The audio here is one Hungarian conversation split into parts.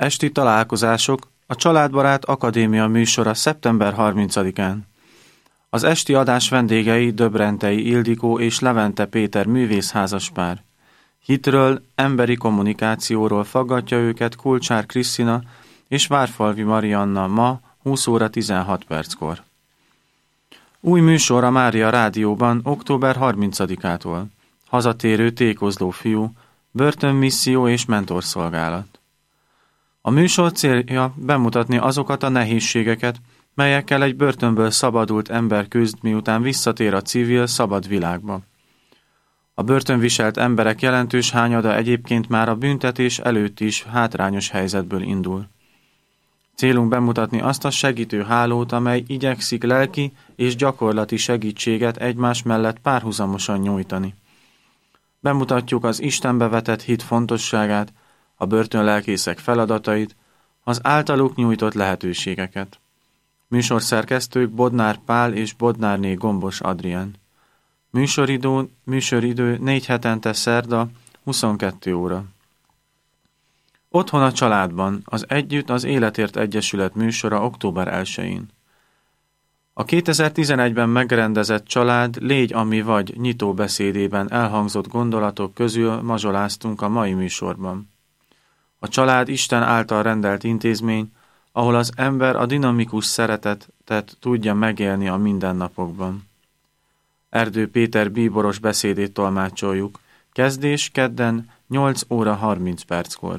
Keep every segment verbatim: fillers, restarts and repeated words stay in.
Esti találkozások, a Családbarát Akadémia műsora szeptember harmincadikán. Az esti adás vendégei Döbrentei Ildikó és Levente Péter művészházaspár. Hitről, emberi kommunikációról faggatja őket Kulcsár Krisztina és Várfalvi Marianna ma húsz óra tizenhat perckor. Új műsor a Mária Rádióban október harmincadikától. Hazatérő tékozló fiú, börtönmisszió és mentorszolgálat. A műsor célja bemutatni azokat a nehézségeket, melyekkel egy börtönből szabadult ember küzd, miután visszatér a civil, szabad világba. A börtönviselt emberek jelentős hányada egyébként már a büntetés előtt is hátrányos helyzetből indul. Célunk bemutatni azt a segítő hálót, amely igyekszik lelki és gyakorlati segítséget egymás mellett párhuzamosan nyújtani. Bemutatjuk az Istenbe vetett hit fontosságát, a börtönlelkészek feladatait, az általuk nyújtott lehetőségeket. Műsorszerkesztők Bodnár Pál és Bodnárné Gombos Adrián. Műsoridő, műsoridő négy hetente szerda, huszonkettő óra. Otthon a családban, az Együtt az Életért Egyesület műsora október elsején. A kétezer-tizenegyben megrendezett Család, légy ami vagy nyitó beszédében elhangzott gondolatok közül mazsoláztunk a mai műsorban. A család Isten által rendelt intézmény, ahol az ember a dinamikus szeretetet tudja megélni a mindennapokban. Erdő Péter bíboros beszédét tolmácsoljuk. Kezdés kedden nyolc óra harminc perckor.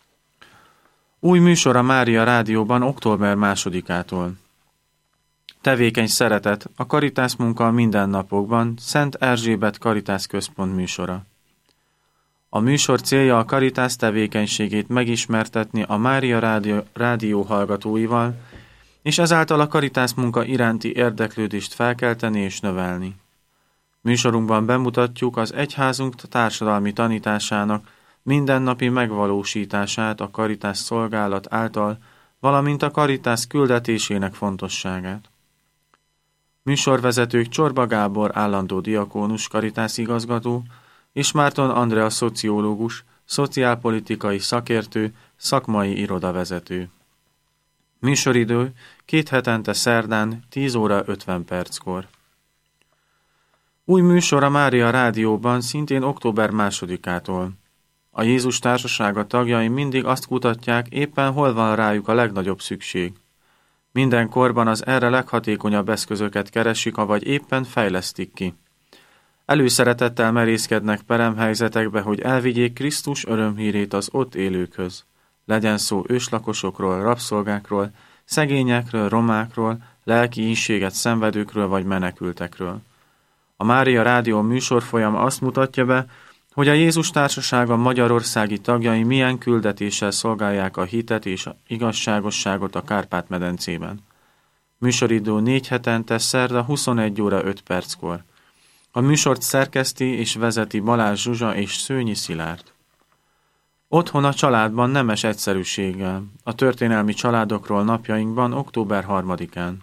Új műsor a Mária Rádióban október másodikától. Tevékeny szeretet, a Karitász munka a mindennapokban, Szent Erzsébet Karitász Központ műsora. A műsor célja a Karitász tevékenységét megismertetni a Mária Rádió, rádió hallgatóival, és ezáltal a Karitász munka iránti érdeklődést felkelteni és növelni. Műsorunkban bemutatjuk az egyházunk társadalmi tanításának mindennapi megvalósítását a Karitász szolgálat által, valamint a Karitász küldetésének fontosságát. Műsorvezetők Csorba Gábor állandó diakónus Karitász igazgató, és Márton Andrea szociológus, szociálpolitikai szakértő, szakmai irodavezető. Műsoridő két hetente szerdán tíz óra ötven perckor. Új műsor a Mária Rádióban szintén október másodikától. A Jézus Társasága tagjai mindig azt kutatják, éppen hol van rájuk a legnagyobb szükség. Minden korban az erre leghatékonyabb eszközöket keresik, avagy éppen fejlesztik ki. Előszeretettel merészkednek peremhelyzetekbe, hogy elvigyék Krisztus örömhírét az ott élőkhöz. Legyen szó őslakosokról, rabszolgákról, szegényekről, romákról, lelki ínséget szenvedőkről vagy menekültekről. A Mária Rádió műsorfolyama azt mutatja be, hogy a Jézus Társasága magyarországi tagjai milyen küldetéssel szolgálják a hitet és a igazságosságot a Kárpát-medencében. Műsoridő négy hetente szerda huszonegy óra öt perckor. A műsort szerkeszti és vezeti Balázs Zsuzsa és Szőnyi Szilárd. Otthon a családban nemes egyszerűséggel, a történelmi családokról napjainkban október harmadikán.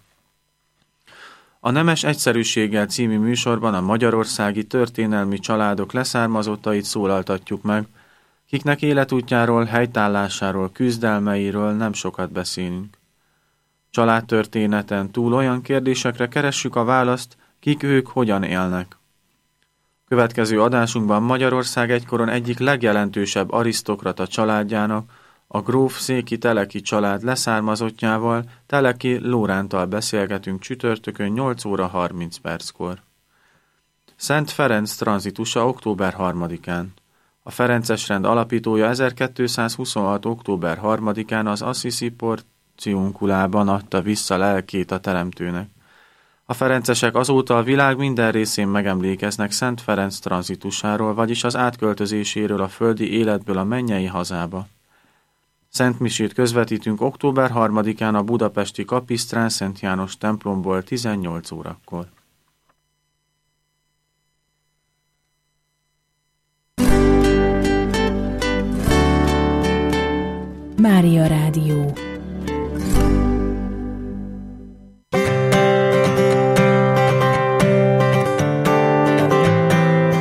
A Nemes egyszerűséggel című műsorban a magyarországi történelmi családok leszármazottait szólaltatjuk meg, kiknek életútjáról, helytállásáról, küzdelmeiről nem sokat beszélünk. Családtörténeten túl olyan kérdésekre keressük a választ, kik ők, hogyan élnek. Következő adásunkban Magyarország egykoron egyik legjelentősebb arisztokrata családjának, a gróf Széki Teleki család leszármazottjával, Teleki Lórántal beszélgetünk csütörtökön nyolc óra harminc perckor. Szent Ferenc tranzitusa október harmadikán. A Ferences rend alapítója ezerkétszázhuszonhat. október harmadikán az Assisi porciunkulában adta vissza lelkét a Teremtőnek. A ferencesek azóta a világ minden részén megemlékeznek Szent Ferenc tranzitusáról, vagyis az átköltözéséről a földi életből a mennyei hazába. Szent misét közvetítünk október harmadikán a budapesti Kapisztrán Szent János templomból tizennyolc órakor. Mária Rádió.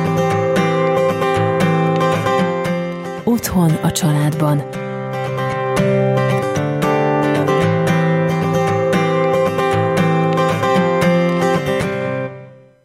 Otthon a családban. Rádió.